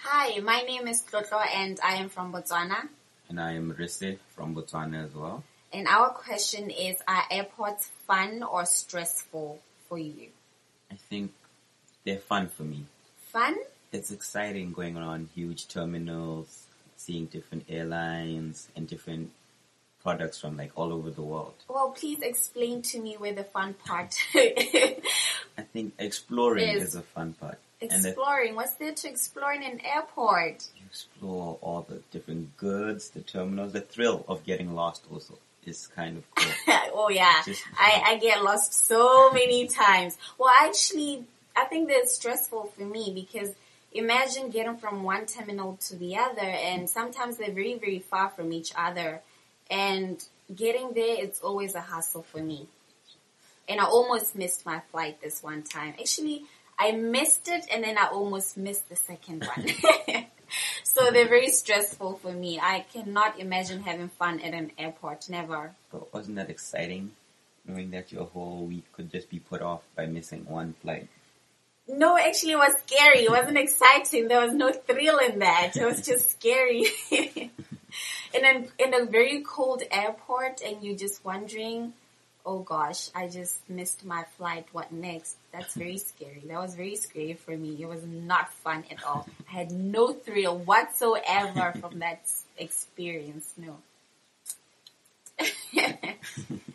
Hi, my name is Tlotlo and I am from Botswana. And I am Risse from Botswana as well. And our question is, are airports fun or stressful for you? I think they're fun for me. Fun? It's exciting going on huge terminals, seeing different airlines and different products from like all over the world. Well, please explain to me where the fun part I think exploring is a fun part. Exploring? What's there to explore in an airport? You explore all the different goods, the terminals, the thrill of getting lost also is kind of cool. Oh yeah, I get lost so many times. Well, actually, I think that's stressful for me because imagine getting from one terminal to the other, and sometimes they're very, very far from each other. And getting there, it's always a hassle for me. And I almost missed my flight this one time. Actually, I missed it, and then I almost missed the second one. So they're very stressful for me. I cannot imagine having fun at an airport. Never. But wasn't that exciting, knowing that your whole week could just be put off by missing one flight? No, actually it was scary. It wasn't exciting. There was no thrill in that. It was just scary. In a very cold airport, and you're just wondering, oh gosh, I just missed my flight. What next? That's very scary. That was very scary for me. It was not fun at all. I had no thrill whatsoever from that experience. No.